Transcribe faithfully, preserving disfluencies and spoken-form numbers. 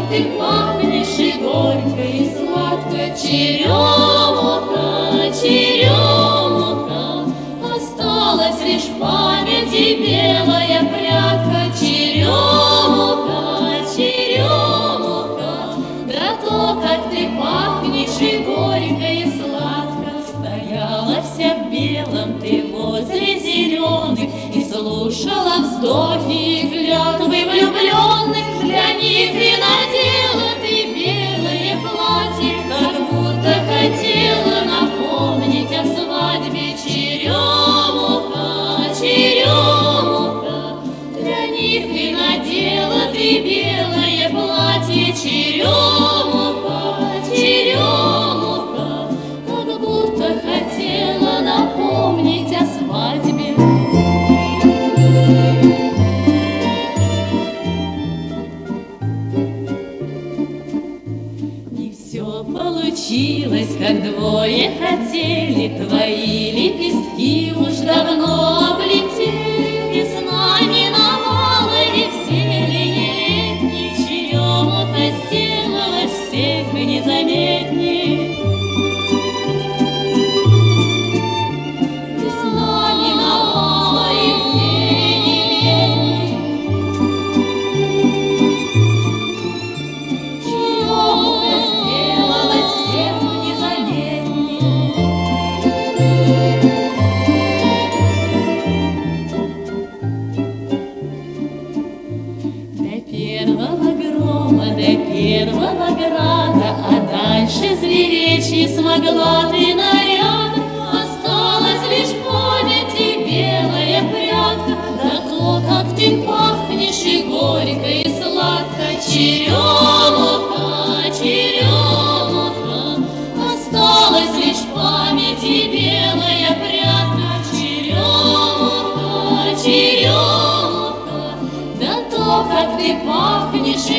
как ты пахнешь и горько, и сладко. Черемуха, черемуха, осталась лишь в памяти белая прядка. Черемуха, черемуха, да то, как ты пахнешь и горько, и сладко. Стояла вся в белом ты возле зеленых и слушала вздохи и клятвы влюбленных. Для них и надела ты белое платье, как будто хотела напомнить о свадьбе. Черемуха, черемуха, для них и надела ты белое платье. Черемуха, черемуха, как будто хотела напомнить о свадьбе. Не все получилось, как двое хотели, твои лепестки уж давно облетели. Весна миновала, и в зелени летней черемуха сделалась всех незаметней. Весна миновала, и в зелени летней черемуха сделалась всех незаметней. До первого грома, до первого града, а дальше зверечь не смогла ты наряд. Осталась лишь в памяти белая прядка, да то, как ты пахнешь и горько, и сладко. Черемуха, черемуха, осталась лишь в памяти белая прядка. Черемуха, черемуха, да то, как ты пахнешь